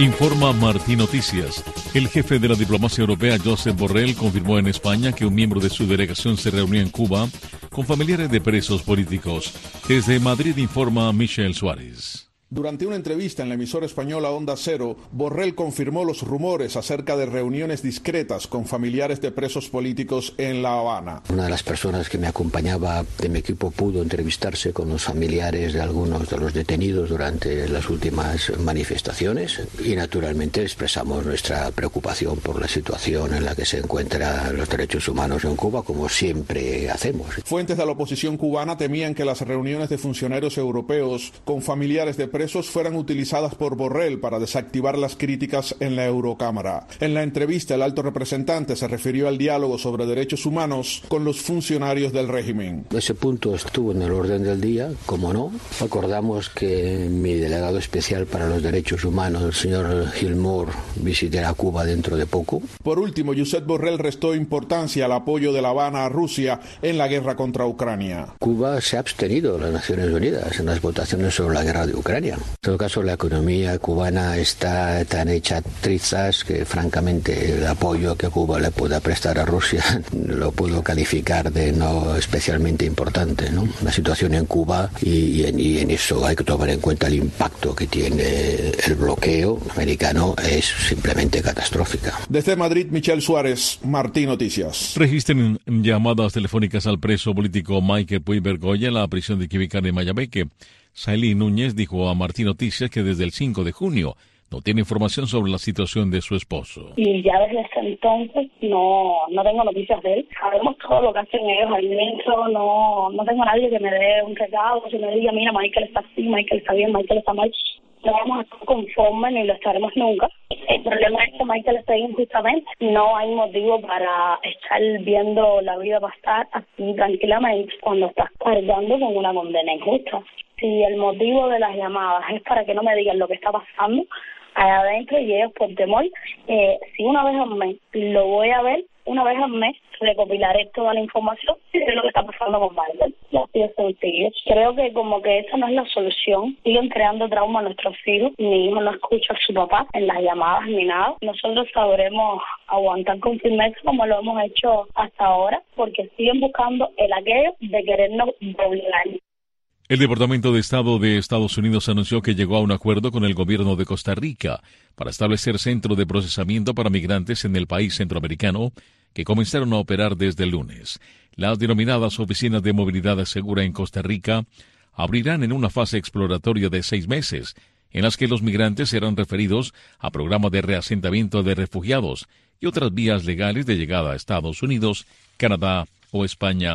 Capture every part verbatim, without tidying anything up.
Informa Martín Noticias. El jefe de la diplomacia europea, Josep Borrell, confirmó en España que un miembro de su delegación se reunió en Cuba con familiares de presos políticos. Desde Madrid informa Michelle Suárez. Durante una entrevista en la emisora española Onda Cero, Borrell confirmó los rumores acerca de reuniones discretas con familiares de presos políticos en La Habana. Una de las personas que me acompañaba de mi equipo pudo entrevistarse con los familiares de algunos de los detenidos durante las últimas manifestaciones y naturalmente expresamos nuestra preocupación por la situación en la que se encuentran los derechos humanos en Cuba, como siempre hacemos. Fuentes de la oposición cubana temían que las reuniones de funcionarios europeos con familiares de presos presos fueran utilizadas por Borrell para desactivar las críticas en la Eurocámara. En la entrevista, el alto representante se refirió al diálogo sobre derechos humanos con los funcionarios del régimen. Ese punto estuvo en el orden del día, como no. Acordamos que mi delegado especial para los derechos humanos, el señor Gilmore, visitará Cuba dentro de poco. Por último, Josep Borrell restó importancia al apoyo de La Habana a Rusia en la guerra contra Ucrania. Cuba se ha abstenido en las Naciones Unidas en las votaciones sobre la guerra de Ucrania. En todo caso, la economía cubana está tan hecha trizas que, francamente, el apoyo que Cuba le pueda prestar a Rusia lo puedo calificar de no especialmente importante, ¿no? La situación en Cuba y, y, en, y en eso hay que tomar en cuenta el impacto que tiene el bloqueo americano, es simplemente catastrófica. Desde Madrid, Michelle Suárez, Martín Noticias. Registren llamadas telefónicas al preso político Michael Puig Bergolla en la prisión de Quibicán en Mayabeque. Sailí Núñez dijo a Martín Noticias que desde el cinco de junio no tiene información sobre la situación de su esposo. Y ya desde ese entonces no no tengo noticias de él. Sabemos todo lo que hacen ellos ahí dentro. No, no tengo a nadie que me dé un recado, que me diga, mira, Michael está así, Michael está bien, Michael está mal. No vamos a estar conformes ni lo estaremos nunca. El problema es que Michael está ahí injustamente. No hay motivo para estar viendo la vida pasar así tranquilamente cuando estás cargando con una condena injusta. Si el motivo de las llamadas es para que no me digan lo que está pasando allá adentro y ellos por temor, eh, si una vez al mes lo voy a ver, una vez al mes recopilaré toda la información de lo que está pasando con Michael. Así de sencillo. Creo que como que esa no es la solución. Siguen creando trauma a nuestros hijos. Mi hijo no escucha a su papá en las llamadas ni nada. Nosotros sabremos aguantar con firmeza como lo hemos hecho hasta ahora, porque siguen buscando el aquello de querernos doblegar. El Departamento de Estado de Estados Unidos anunció que llegó a un acuerdo con el gobierno de Costa Rica para establecer centros de procesamiento para migrantes en el país centroamericano que comenzaron a operar desde el lunes. Las denominadas oficinas de movilidad segura en Costa Rica abrirán en una fase exploratoria de seis meses, en las que los migrantes serán referidos a programas de reasentamiento de refugiados y otras vías legales de llegada a Estados Unidos, Canadá o España.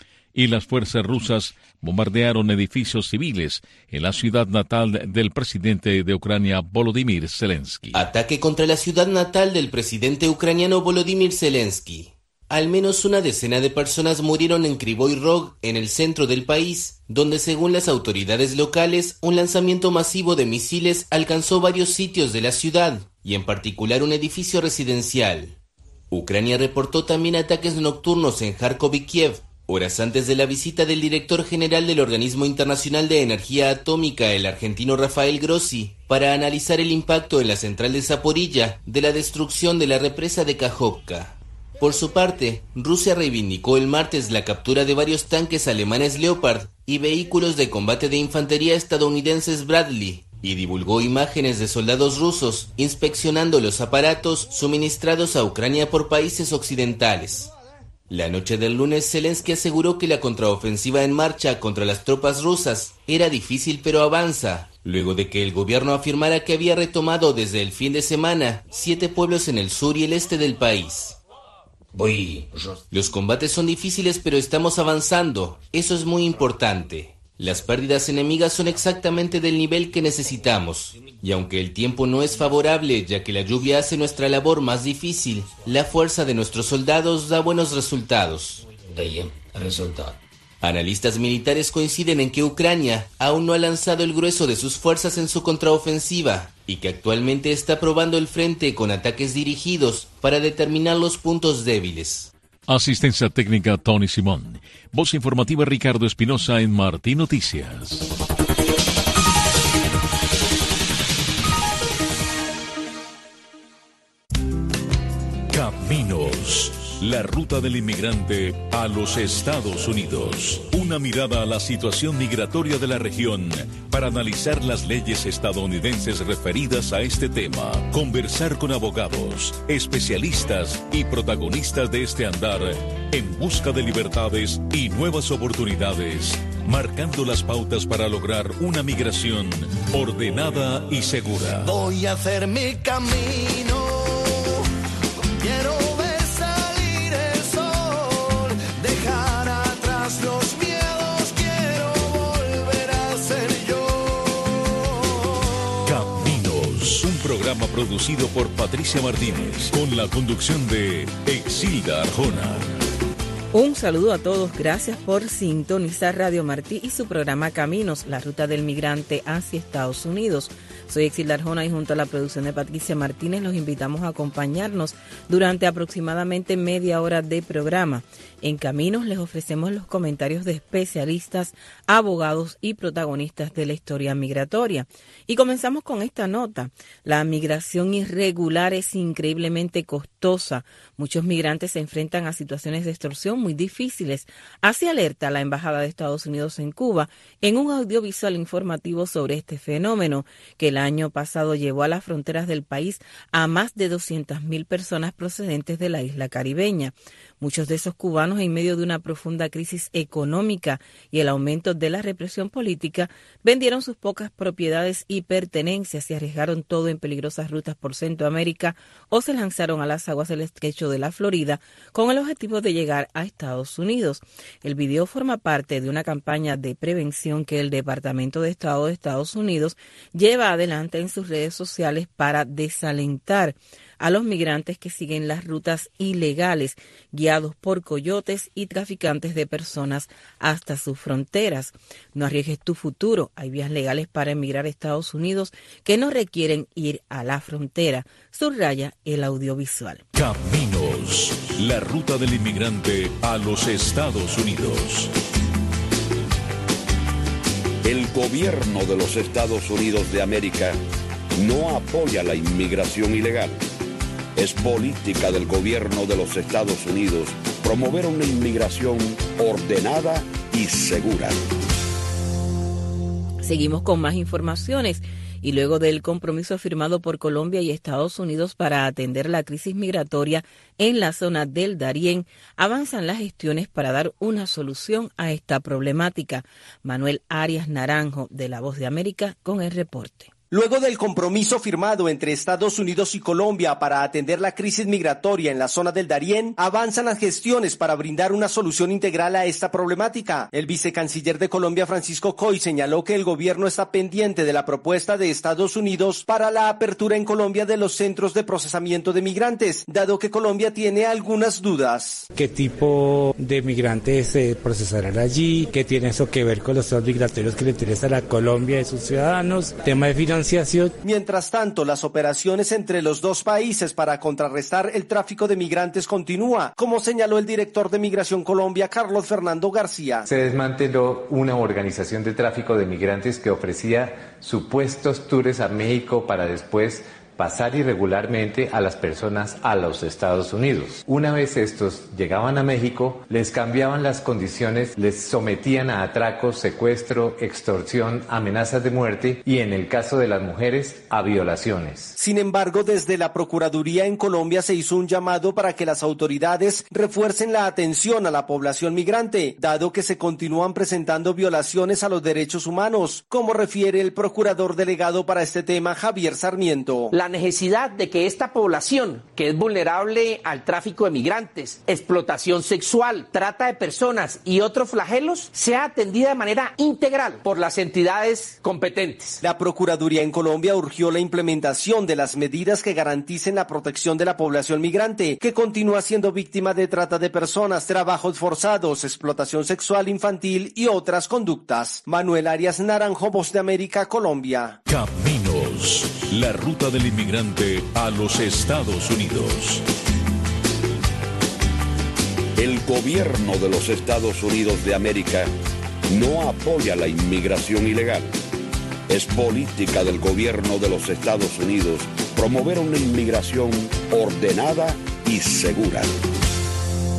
Y las fuerzas rusas bombardearon edificios civiles en la ciudad natal del presidente de Ucrania, Volodymyr Zelensky. Ataque contra la ciudad natal del presidente ucraniano Volodymyr Zelensky. Al menos una decena de personas murieron en Kryvyi Rog, en el centro del país, donde según las autoridades locales, un lanzamiento masivo de misiles alcanzó varios sitios de la ciudad, y en particular un edificio residencial. Ucrania reportó también ataques nocturnos en Kharkov y Kiev, horas antes de la visita del director general del Organismo Internacional de Energía Atómica, el argentino Rafael Grossi, para analizar el impacto en la central de Zaporilla de la destrucción de la represa de Kajovka. Por su parte, Rusia reivindicó el martes la captura de varios tanques alemanes Leopard y vehículos de combate de infantería estadounidenses Bradley, y divulgó imágenes de soldados rusos inspeccionando los aparatos suministrados a Ucrania por países occidentales. La noche del lunes, Zelensky aseguró que la contraofensiva en marcha contra las tropas rusas era difícil pero avanza, luego de que el gobierno afirmara que había retomado desde el fin de semana siete pueblos en el sur y el este del país. Los combates son difíciles pero estamos avanzando, eso es muy importante. Las pérdidas enemigas son exactamente del nivel que necesitamos, y aunque el tiempo no es favorable ya que la lluvia hace nuestra labor más difícil, la fuerza de nuestros soldados da buenos resultados. Analistas militares coinciden en que Ucrania aún no ha lanzado el grueso de sus fuerzas en su contraofensiva y que actualmente está probando el frente con ataques dirigidos para determinar los puntos débiles. Asistencia técnica Tony Simón. Voz informativa Ricardo Espinosa en Martín Noticias. La ruta del inmigrante a los Estados Unidos. Una mirada a la situación migratoria de la región para analizar las leyes estadounidenses referidas a este tema. Conversar con abogados, especialistas y protagonistas de este andar en busca de libertades y nuevas oportunidades, marcando las pautas para lograr una migración ordenada y segura. Voy a hacer mi camino. Quiero ver salir el sol, dejar atrás los miedos, quiero volver a ser yo. Caminos, un programa producido por Patricia Martínez, con la conducción de Exilda Arjona. Un saludo a todos, gracias por sintonizar Radio Martí y su programa Caminos, la ruta del migrante hacia Estados Unidos. Soy Exilda Arjona y junto a la producción de Patricia Martínez los invitamos a acompañarnos durante aproximadamente media hora de programa. En Caminos les ofrecemos los comentarios de especialistas, abogados y protagonistas de la historia migratoria. Y comenzamos con esta nota. La migración irregular es increíblemente costosa. Muchos migrantes se enfrentan a situaciones de extorsión muy difíciles. Así alerta la Embajada de Estados Unidos en Cuba en un audiovisual informativo sobre este fenómeno que el año pasado llevó a las fronteras del país a más de doscientas mil personas procedentes de la isla caribeña. Muchos de esos cubanos, en medio de una profunda crisis económica y el aumento de la represión política, vendieron sus pocas propiedades y pertenencias y arriesgaron todo en peligrosas rutas por Centroamérica o se lanzaron a las aguas del estrecho de la Florida con el objetivo de llegar a Estados Unidos. El video forma parte de una campaña de prevención que el Departamento de Estado de Estados Unidos lleva adelante en sus redes sociales para desalentar a los migrantes que siguen las rutas ilegales, guiados por coyotes y traficantes de personas hasta sus fronteras. No arriesgues tu futuro. Hay vías legales para emigrar a Estados Unidos que no requieren ir a la frontera. Subraya el audiovisual. Caminos, la ruta del inmigrante a los Estados Unidos. El gobierno de los Estados Unidos de América no apoya la inmigración ilegal. Es política del gobierno de los Estados Unidos promover una inmigración ordenada y segura. Seguimos con más informaciones. Y luego del compromiso firmado por Colombia y Estados Unidos para atender la crisis migratoria en la zona del Darién, avanzan las gestiones para dar una solución a esta problemática. Manuel Arias Naranjo, de La Voz de América, con el reporte. Luego del compromiso firmado entre Estados Unidos y Colombia para atender la crisis migratoria en la zona del Darién, avanzan las gestiones para brindar una solución integral a esta problemática. El vicecanciller de Colombia, Francisco Coy, señaló que el gobierno está pendiente de la propuesta de Estados Unidos para la apertura en Colombia de los centros de procesamiento de migrantes, dado que Colombia tiene algunas dudas. ¿Qué tipo de migrantes se procesarán allí? ¿Qué tiene eso que ver con los temas migratorios que le interesan a Colombia y sus ciudadanos? Tema de financiación. Mientras tanto, las operaciones entre los dos países para contrarrestar el tráfico de migrantes continúa, como señaló el director de Migración Colombia, Carlos Fernando García. Se desmanteló una organización de tráfico de migrantes que ofrecía supuestos tours a México para después pasar irregularmente a las personas a los Estados Unidos. Una vez estos llegaban a México, les cambiaban las condiciones, les sometían a atracos, secuestro, extorsión, amenazas de muerte y, en el caso de las mujeres, a violaciones. Sin embargo, desde la Procuraduría en Colombia se hizo un llamado para que las autoridades refuercen la atención a la población migrante, dado que se continúan presentando violaciones a los derechos humanos, como refiere el procurador delegado para este tema, Javier Sarmiento. La necesidad de que esta población, que es vulnerable al tráfico de migrantes, explotación sexual, trata de personas y otros flagelos, sea atendida de manera integral por las entidades competentes. La Procuraduría en Colombia urgió la implementación de las medidas que garanticen la protección de la población migrante, que continúa siendo víctima de trata de personas, trabajos forzados, explotación sexual infantil y otras conductas. Manuel Arias Naranjo, Voz de América, Colombia. Caminos, la ruta del inmigrante a los Estados Unidos. El gobierno de los Estados Unidos de América no apoya la inmigración ilegal. Es política del gobierno de los Estados Unidos promover una inmigración ordenada y segura.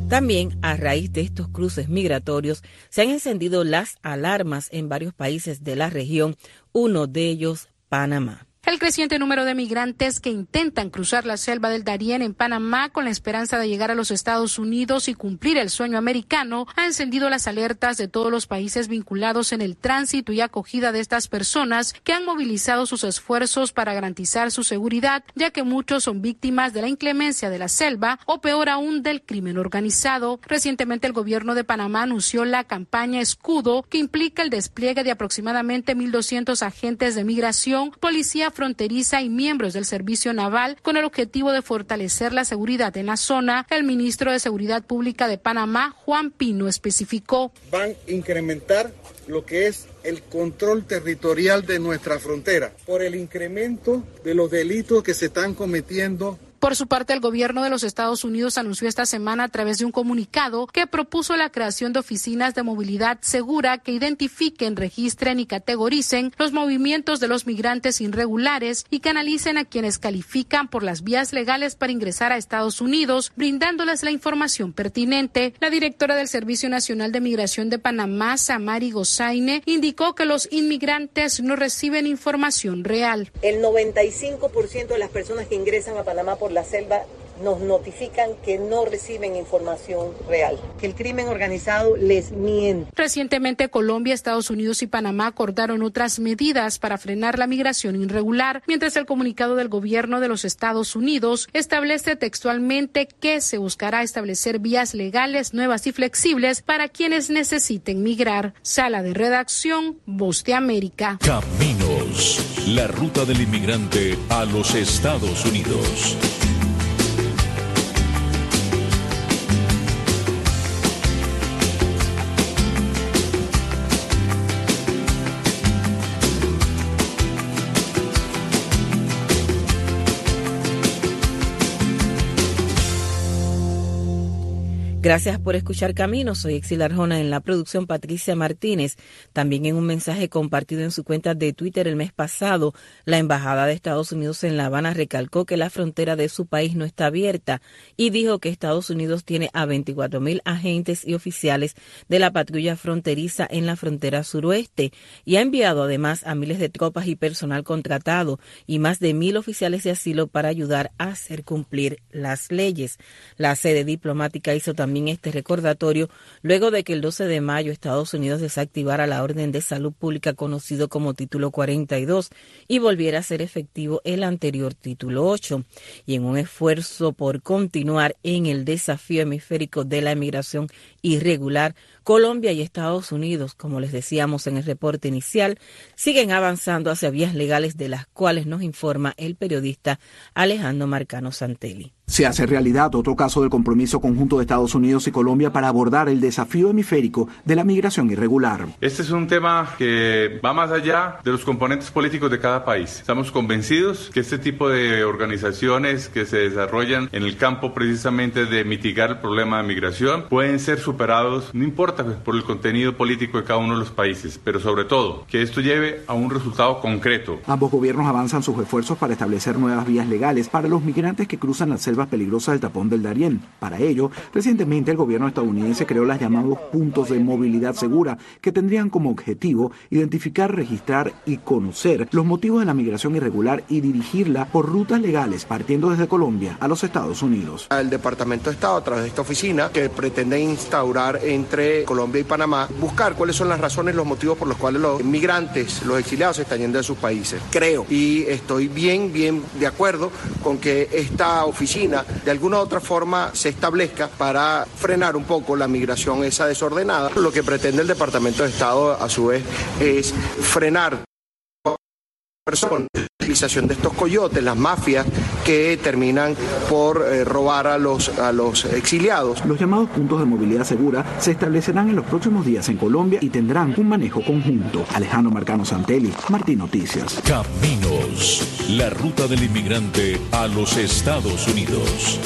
También, a raíz de estos cruces migratorios, se han encendido las alarmas en varios países de la región, uno de ellos, Panamá. El creciente número de migrantes que intentan cruzar la selva del Darién en Panamá con la esperanza de llegar a los Estados Unidos y cumplir el sueño americano ha encendido las alertas de todos los países vinculados en el tránsito y acogida de estas personas, que han movilizado sus esfuerzos para garantizar su seguridad, ya que muchos son víctimas de la inclemencia de la selva o peor aún del crimen organizado. Recientemente el gobierno de Panamá anunció la campaña Escudo, que implica el despliegue de aproximadamente mil doscientos agentes de migración, policía fronteriza y miembros del servicio naval, con el objetivo de fortalecer la seguridad en la zona. El ministro de Seguridad Pública de Panamá, Juan Pino, especificó: van a incrementar lo que es el control territorial de nuestra frontera por el incremento de los delitos que se están cometiendo. Por su parte, el gobierno de los Estados Unidos anunció esta semana a través de un comunicado que propuso la creación de oficinas de movilidad segura que identifiquen, registren y categoricen los movimientos de los migrantes irregulares y canalicen a quienes califican por las vías legales para ingresar a Estados Unidos, brindándoles la información pertinente. La directora del Servicio Nacional de Migración de Panamá, Samari Gozaine, indicó que los inmigrantes no reciben información real. El noventa y cinco por ciento de las personas que ingresan a Panamá por la selva nos notifican que no reciben información real, que el crimen organizado les miente. Recientemente Colombia, Estados Unidos y Panamá acordaron otras medidas para frenar la migración irregular, mientras el comunicado del gobierno de los Estados Unidos establece textualmente que se buscará establecer vías legales nuevas y flexibles para quienes necesiten migrar. Sala de redacción, Voz de América. Caminos, la ruta del inmigrante a los Estados Unidos. Gracias por escuchar Caminos. Soy Exil Arjona, en la producción Patricia Martínez. También en un mensaje compartido en su cuenta de Twitter el mes pasado, la Embajada de Estados Unidos en La Habana recalcó que la frontera de su país no está abierta y dijo que Estados Unidos tiene a veinticuatro mil agentes y oficiales de la patrulla fronteriza en la frontera suroeste y ha enviado además a miles de tropas y personal contratado y más de mil oficiales de asilo para ayudar a hacer cumplir las leyes. La sede diplomática hizo también este recordatorio luego de que el doce de mayo Estados Unidos desactivara la orden de salud pública conocido como Título cuarenta y dos y volviera a ser efectivo el anterior Título ocho. Y en un esfuerzo por continuar en el desafío hemisférico de la emigración irregular, Colombia y Estados Unidos, como les decíamos en el reporte inicial, siguen avanzando hacia vías legales, de las cuales nos informa el periodista Alejandro Marcano Santelli. Se hace realidad otro caso del compromiso conjunto de Estados Unidos y Colombia para abordar el desafío hemisférico de la migración irregular. Este es un tema que va más allá de los componentes políticos de cada país. Estamos convencidos que este tipo de organizaciones que se desarrollan en el campo precisamente de mitigar el problema de migración pueden ser superados, no importa por el contenido político de cada uno de los países, pero sobre todo que esto lleve a un resultado concreto. Ambos gobiernos avanzan sus esfuerzos para establecer nuevas vías legales para los migrantes que cruzan la selva peligrosas del tapón del Darién. Para ello, recientemente el gobierno estadounidense creó los llamados puntos de movilidad segura, que tendrían como objetivo identificar, registrar y conocer los motivos de la migración irregular y dirigirla por rutas legales partiendo desde Colombia a los Estados Unidos. El Departamento de Estado, a través de esta oficina, que pretende instaurar entre Colombia y Panamá, buscar cuáles son las razones, los motivos por los cuales los migrantes, los exiliados se están yendo de sus países. Creo y estoy bien, bien de acuerdo con que esta oficina de alguna u otra forma se establezca para frenar un poco la migración esa desordenada. Lo que pretende el Departamento de Estado a su vez es frenar personas, la utilización de estos coyotes, las mafias que terminan por eh, robar a los, a los exiliados. Los llamados puntos de movilidad segura se establecerán en los próximos días en Colombia y tendrán un manejo conjunto. Alejandro Marcano Santelli, Martín Noticias. Caminos, la ruta del inmigrante a los Estados Unidos.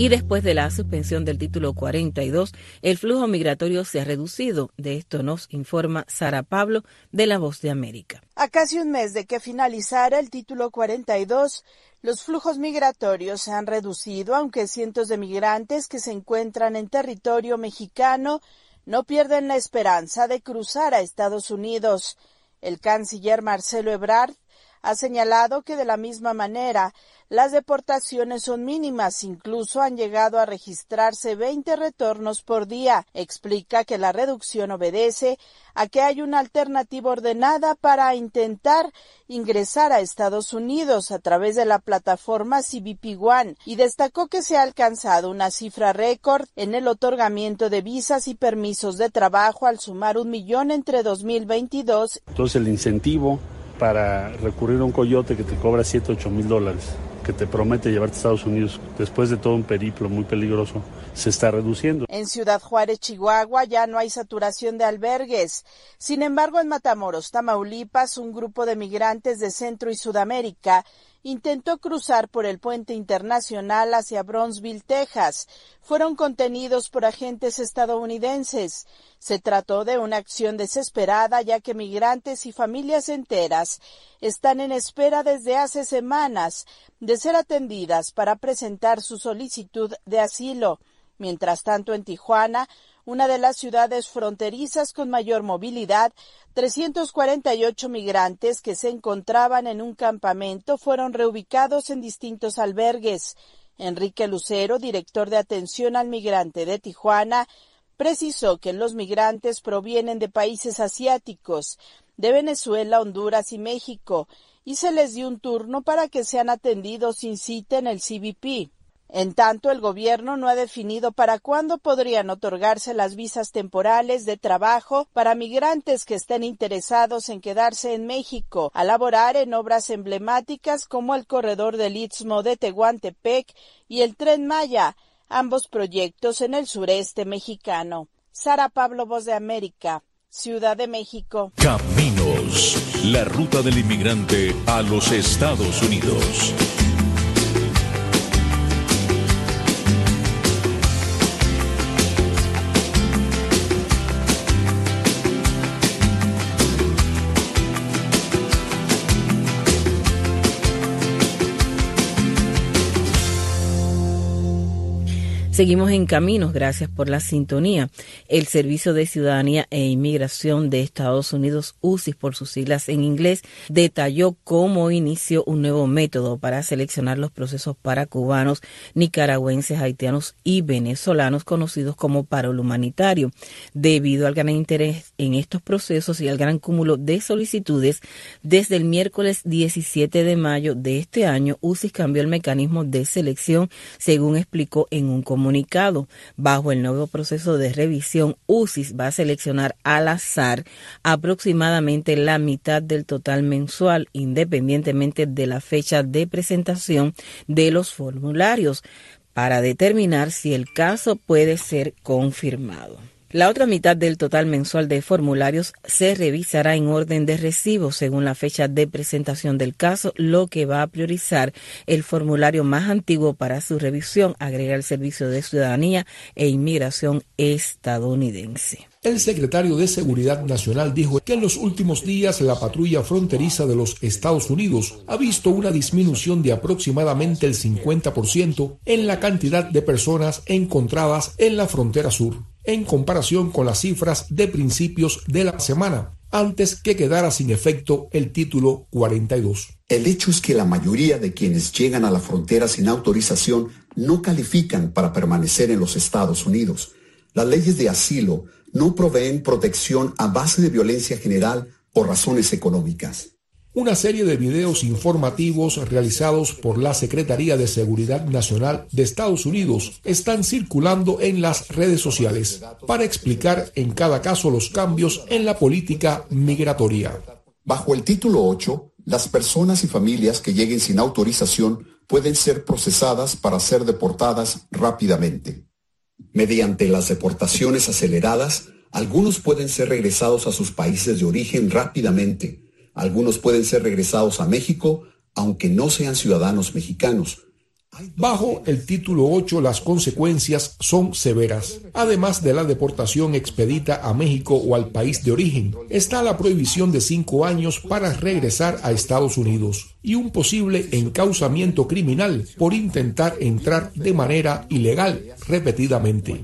Y después de la suspensión del título cuarenta y dos, el flujo migratorio se ha reducido. De esto nos informa Sara Pablo, de La Voz de América. A casi un mes de que finalizara el título cuarenta y dos, los flujos migratorios se han reducido, aunque cientos de migrantes que se encuentran en territorio mexicano no pierden la esperanza de cruzar a Estados Unidos. El canciller Marcelo Ebrard ha señalado que de la misma manera las deportaciones son mínimas, incluso han llegado a registrarse veinte retornos por día. Explica que la reducción obedece a que hay una alternativa ordenada para intentar ingresar a Estados Unidos a través de la plataforma C B P One y destacó que se ha alcanzado una cifra récord en el otorgamiento de visas y permisos de trabajo al sumar un millón entre dos mil veintidós. Entonces el incentivo para recurrir a un coyote que te cobra siete, ocho mil dólares, que te promete llevarte a Estados Unidos después de todo un periplo muy peligroso, se está reduciendo. En Ciudad Juárez, Chihuahua, ya no hay saturación de albergues. Sin embargo, en Matamoros, Tamaulipas, un grupo de migrantes de Centro y Sudamérica intentó cruzar por el puente internacional hacia Brownsville, Texas. Fueron contenidos por agentes estadounidenses. Se trató de una acción desesperada, ya que migrantes y familias enteras están en espera desde hace semanas de ser atendidas para presentar su solicitud de asilo. Mientras tanto, en Tijuana, una de las ciudades fronterizas con mayor movilidad, trescientos cuarenta y ocho migrantes que se encontraban en un campamento fueron reubicados en distintos albergues. Enrique Lucero, director de atención al migrante de Tijuana, precisó que los migrantes provienen de países asiáticos, de Venezuela, Honduras y México, y se les dio un turno para que sean atendidos sin cita en el C B P. En tanto, el gobierno no ha definido para cuándo podrían otorgarse las visas temporales de trabajo para migrantes que estén interesados en quedarse en México, a laborar en obras emblemáticas como el corredor del Istmo de Tehuantepec y el Tren Maya, ambos proyectos en el sureste mexicano. Sara Pablo, Voz de América, Ciudad de México. Caminos, la ruta del inmigrante a los Estados Unidos. Seguimos en Caminos, gracias por la sintonía. El Servicio de Ciudadanía e Inmigración de Estados Unidos, U C I S por sus siglas en inglés, detalló cómo inició un nuevo método para seleccionar los procesos para cubanos, nicaragüenses, haitianos y venezolanos, conocidos como paro humanitario. Debido al gran interés en estos procesos y al gran cúmulo de solicitudes, desde el miércoles diecisiete de mayo de este año, U C I S cambió el mecanismo de selección, según explicó en un comunicado. Bajo el nuevo proceso de revisión, U C I S va a seleccionar al azar aproximadamente la mitad del total mensual, independientemente de la fecha de presentación de los formularios, para determinar si el caso puede ser confirmado. La otra mitad del total mensual de formularios se revisará en orden de recibo según la fecha de presentación del caso, lo que va a priorizar el formulario más antiguo para su revisión, agrega el Servicio de Ciudadanía e Inmigración estadounidense. El secretario de Seguridad Nacional dijo que en los últimos días la patrulla fronteriza de los Estados Unidos ha visto una disminución de aproximadamente el cincuenta por ciento en la cantidad de personas encontradas en la frontera sur, en comparación con las cifras de principios de la semana, antes que quedara sin efecto el título cuarenta y dos. El hecho es que la mayoría de quienes llegan a la frontera sin autorización no califican para permanecer en los Estados Unidos. Las leyes de asilo no proveen protección a base de violencia general o razones económicas. Una serie de videos informativos realizados por la Secretaría de Seguridad Nacional de Estados Unidos están circulando en las redes sociales para explicar en cada caso los cambios en la política migratoria. Bajo el título ocho, las personas y familias que lleguen sin autorización pueden ser procesadas para ser deportadas rápidamente. Mediante las deportaciones aceleradas, algunos pueden ser regresados a sus países de origen rápidamente. Algunos pueden ser regresados a México, aunque no sean ciudadanos mexicanos. Bajo el título ocho, las consecuencias son severas. Además de la deportación expedita a México o al país de origen, está la prohibición de cinco años para regresar a Estados Unidos y un posible encauzamiento criminal por intentar entrar de manera ilegal repetidamente.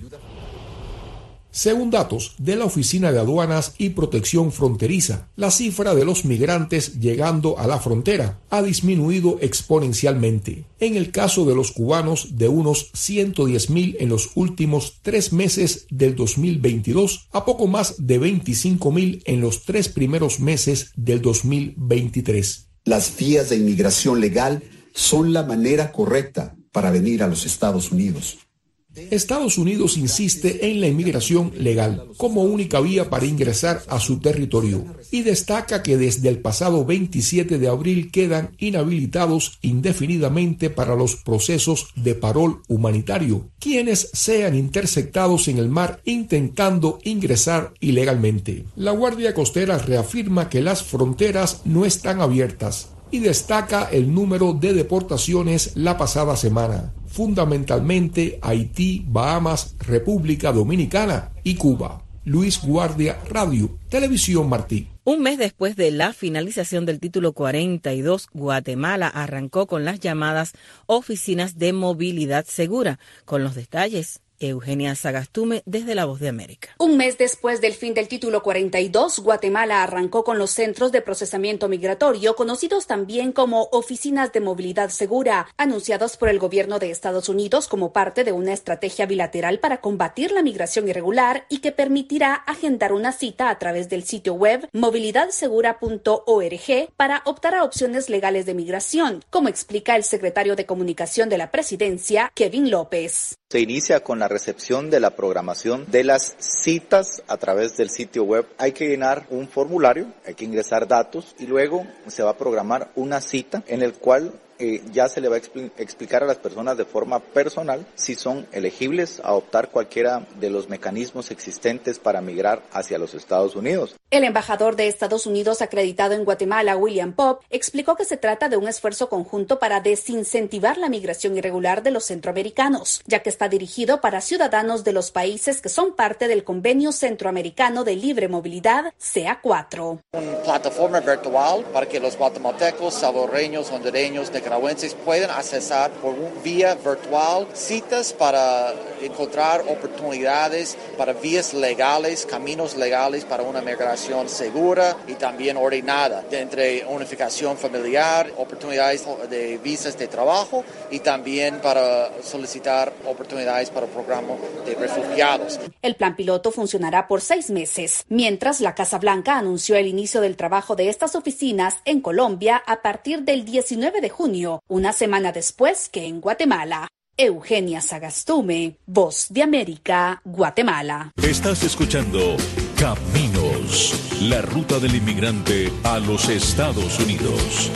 Según datos de la Oficina de Aduanas y Protección Fronteriza, la cifra de los migrantes llegando a la frontera ha disminuido exponencialmente. En el caso de los cubanos, de unos ciento diez mil en los últimos tres meses del dos mil veintidós a poco más de veinticinco mil en los tres primeros meses del dos mil veintitrés. Las vías de inmigración legal son la manera correcta para venir a los Estados Unidos. Estados Unidos insiste en la inmigración legal como única vía para ingresar a su territorio y destaca que desde el pasado veintisiete de abril quedan inhabilitados indefinidamente para los procesos de parol humanitario quienes sean interceptados en el mar intentando ingresar ilegalmente. La Guardia Costera reafirma que las fronteras no están abiertas y destaca el número de deportaciones la pasada semana, fundamentalmente Haití, Bahamas, República Dominicana y Cuba. Luis Guardia, Radio, Televisión Martí. Un mes después de la finalización del título cuarenta y dos, Guatemala arrancó con las llamadas oficinas de movilidad segura. Con los detalles, Eugenia Sagastume desde La Voz de América. Un mes después del fin del título cuarenta y dos, Guatemala arrancó con los centros de procesamiento migratorio, conocidos también como oficinas de movilidad segura, anunciados por el gobierno de Estados Unidos como parte de una estrategia bilateral para combatir la migración irregular y que permitirá agendar una cita a través del sitio web movilidad segura punto org para optar a opciones legales de migración, como explica el secretario de Comunicación de la Presidencia, Kevin López. Se inicia con la recepción de la programación de las citas a través del sitio web. Hay que llenar un formulario, hay que ingresar datos y luego se va a programar una cita en el cual eh, ya se le va a expl- explicar a las personas de forma personal si son elegibles a optar cualquiera de los mecanismos existentes para migrar hacia los Estados Unidos. El embajador de Estados Unidos acreditado en Guatemala, William Pop, explicó que se trata de un esfuerzo conjunto para desincentivar la migración irregular de los centroamericanos, ya que está dirigido para ciudadanos de los países que son parte del Convenio Centroamericano de Libre Movilidad, C A cuatro. Una plataforma virtual para que los guatemaltecos, salvadoreños, hondureños, nicaragüenses puedan accesar por vía virtual citas para encontrar oportunidades para vías legales, caminos legales para una migración segura y también ordenada, entre unificación familiar, oportunidades de visas de trabajo y también para solicitar oportunidades para el programa de refugiados. El plan piloto funcionará por seis meses, mientras la Casa Blanca anunció el inicio del trabajo de estas oficinas en Colombia a partir del diecinueve de junio, una semana después que en Guatemala. Eugenia Sagastume, Voz de América, Guatemala. Estás escuchando Caminos, la ruta del inmigrante a los Estados Unidos.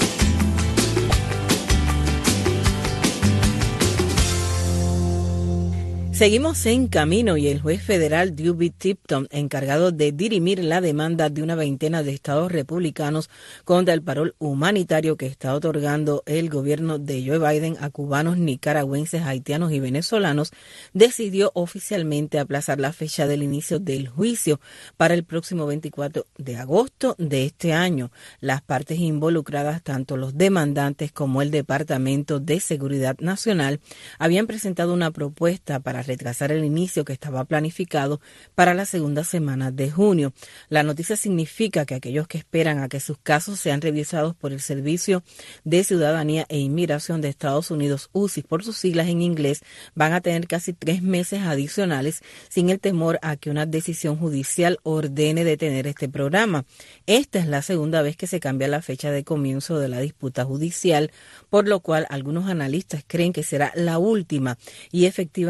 Seguimos en camino y el juez federal Dewey Tipton, encargado de dirimir la demanda de una veintena de estados republicanos contra el parol humanitario que está otorgando el gobierno de Joe Biden a cubanos, nicaragüenses, haitianos y venezolanos, decidió oficialmente aplazar la fecha del inicio del juicio para el próximo veinticuatro de agosto de este año. Las partes involucradas, tanto los demandantes como el Departamento de Seguridad Nacional, habían presentado una propuesta para retrasar el inicio que estaba planificado para la segunda semana de junio. La noticia significa que aquellos que esperan a que sus casos sean revisados por el Servicio de Ciudadanía e Inmigración de Estados Unidos, U C I, por sus siglas en inglés, van a tener casi tres meses adicionales sin el temor a que una decisión judicial ordene detener este programa. Esta es la segunda vez que se cambia la fecha de comienzo de la disputa judicial, por lo cual algunos analistas creen que será la última y efectivamente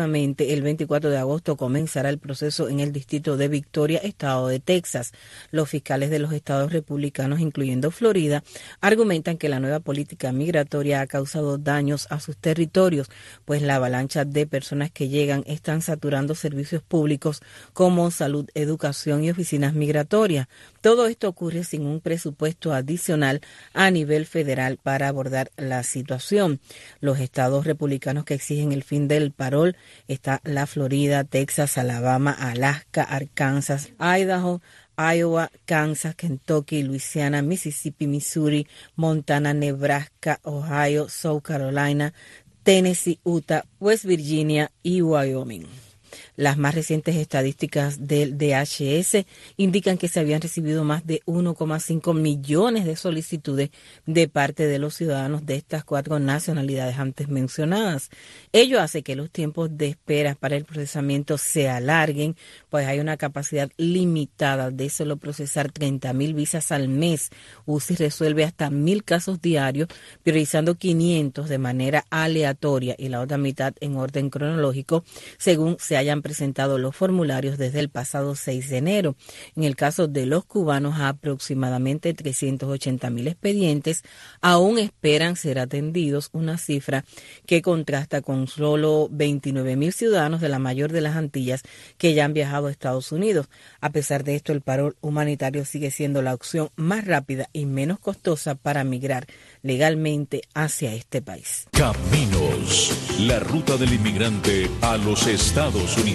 que el veinticuatro de agosto comenzará el proceso en el distrito de Victoria, estado de Texas. Los fiscales de los estados republicanos, incluyendo Florida, argumentan que la nueva política migratoria ha causado daños a sus territorios, pues la avalancha de personas que llegan están saturando servicios públicos como salud, educación y oficinas migratorias. Todo esto ocurre sin un presupuesto adicional a nivel federal para abordar la situación. Los estados republicanos que exigen el fin del parol está la Florida, Texas, Alabama, Alaska, Arkansas, Idaho, Iowa, Kansas, Kentucky, Luisiana, Mississippi, Missouri, Montana, Nebraska, Ohio, South Carolina, Tennessee, Utah, West Virginia y Wyoming. Las más recientes estadísticas del D H S indican que se habían recibido más de uno coma cinco millones de solicitudes de parte de los ciudadanos de estas cuatro nacionalidades antes mencionadas. Ello hace que los tiempos de espera para el procesamiento se alarguen, pues hay una capacidad limitada de solo procesar treinta mil visas al mes. U C I resuelve hasta mil casos diarios, priorizando quinientos de manera aleatoria y la otra mitad en orden cronológico, según se hayan presentado los formularios desde el pasado seis de enero. En el caso de los cubanos, aproximadamente trescientos ochenta mil expedientes aún esperan ser atendidos, una cifra que contrasta con solo veintinueve mil ciudadanos de la mayor de las Antillas que ya han viajado a Estados Unidos. A pesar de esto, el parol humanitario sigue siendo la opción más rápida y menos costosa para migrar legalmente hacia este país. Caminos, la ruta del inmigrante a los Estados Unidos.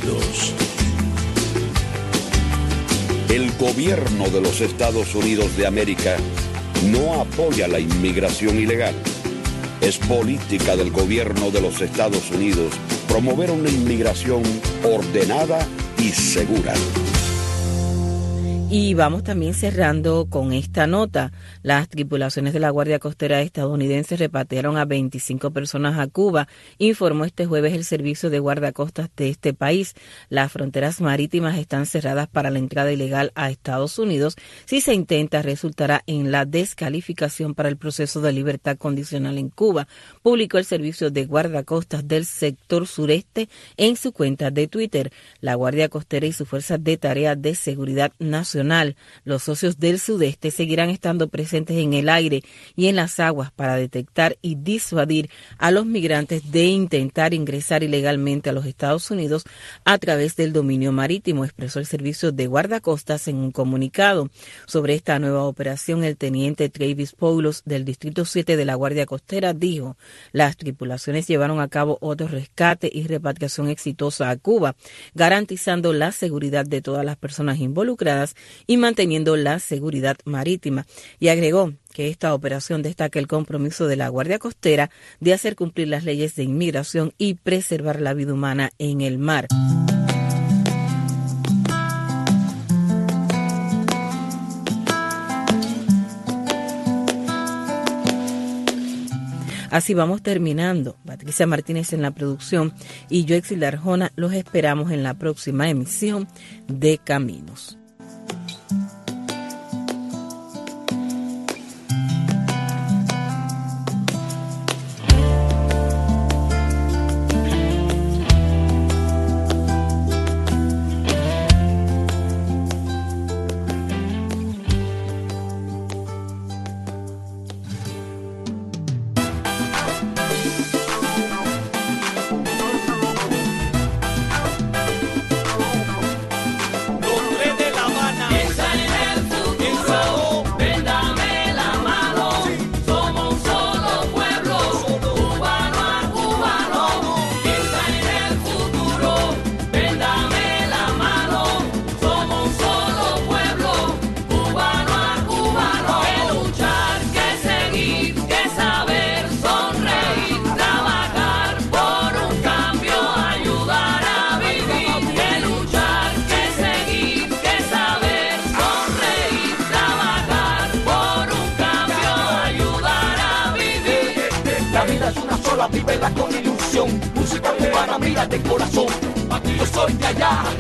El gobierno de los Estados Unidos de América no apoya la inmigración ilegal. Es política del gobierno de los Estados Unidos promover una inmigración ordenada y segura. Y vamos también cerrando con esta nota. Las tripulaciones de la Guardia Costera estadounidense repatriaron a veinticinco personas a Cuba, informó este jueves el Servicio de Guardacostas de este país. Las fronteras marítimas están cerradas para la entrada ilegal a Estados Unidos. Si se intenta, resultará en la descalificación para el proceso de libertad condicional en Cuba, publicó el Servicio de Guardacostas del sector sureste en su cuenta de Twitter. La Guardia Costera y su Fuerza de Tarea de Seguridad Nacional, los socios del sudeste, seguirán estando presentes en el aire y en las aguas para detectar y disuadir a los migrantes de intentar ingresar ilegalmente a los Estados Unidos a través del dominio marítimo, expresó el Servicio de Guardacostas en un comunicado. Sobre esta nueva operación, el teniente Travis Poulos del Distrito siete de la Guardia Costera dijo: las tripulaciones llevaron a cabo otro rescate y repatriación exitosa a Cuba, garantizando la seguridad de todas las personas involucradas y manteniendo la seguridad marítima. Y agregó que esta operación destaca el compromiso de la Guardia Costera de hacer cumplir las leyes de inmigración y preservar la vida humana en el mar. Así vamos terminando. Patricia Martínez en la producción y yo, Exilda Arjona, los esperamos en la próxima emisión de Caminos. Vívela con ilusión, música cubana, mira de corazón, aquí yo soy de allá.